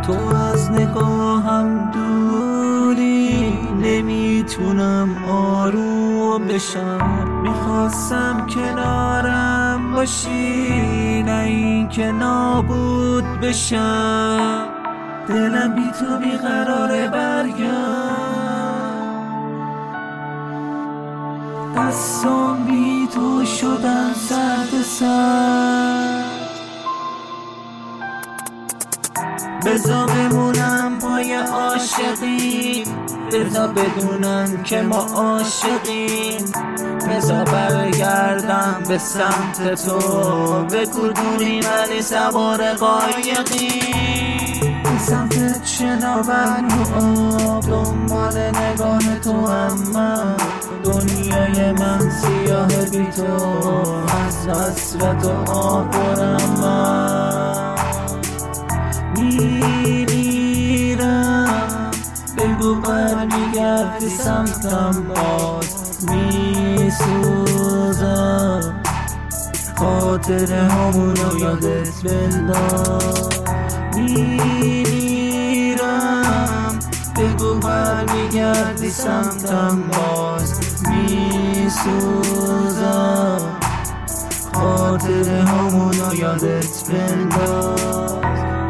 تو از نگاهم دوری، نمیتونم آروم بشم. میخواستم کنارم باشی، نه این که نابود بشم. دلم بی تو بیقراره برگرد، دستام بی تو شدن سرد سرد. بذار بمونم پای عاشقی، بذار بدونم که ما عاشقیم. بذار برگردم به سمت تو، بگو دوری ولی سوار قایقی. به سمت شناور و آب، دنبال نگاه تو هم من. دنیای من سیاه بی تو، از حسرت و آه برم من. میمیرم، بگو برمیگردی سمتم باز. میسوزم، خاطر همونو یادت بنداز. میمیرم، بگو برمیگردی سمتم باز. میسوزم، خاطر همونو یادت بنداز.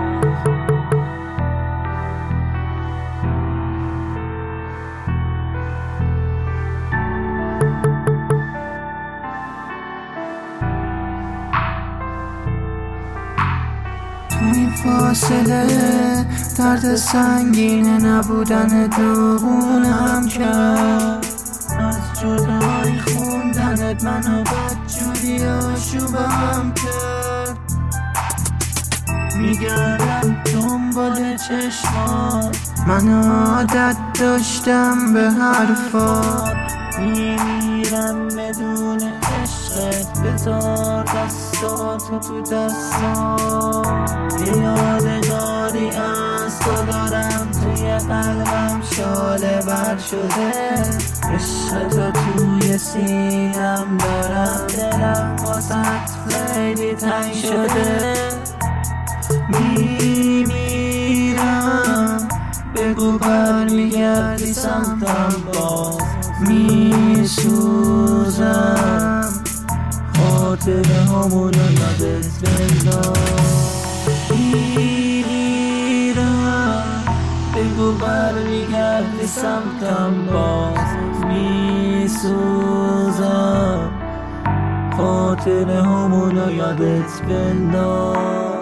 تو این فاصله درد سنگین نبودن دوبونم کرد. از جدایی خوندنت منو بدجوری آشوبم کرد. میگردم دنبال چشمات، من عادت داشتم به حرفات. میمیرم بدون عشقت، بذار دستاتو تو دستام. یادگاری از تو دارم، توی قلبم شاله بر شده. عشق تو توی سینم دارم، دلم واسط خیلی تنگ شده. میمیرم، بگو برمیگردی سمتم باز. میسوزم، خاطر همونو یادت بنداز. میمیرم، بگو برمیگردی سمتم باز. میسوزم، خاطر همونو یادت بنداز.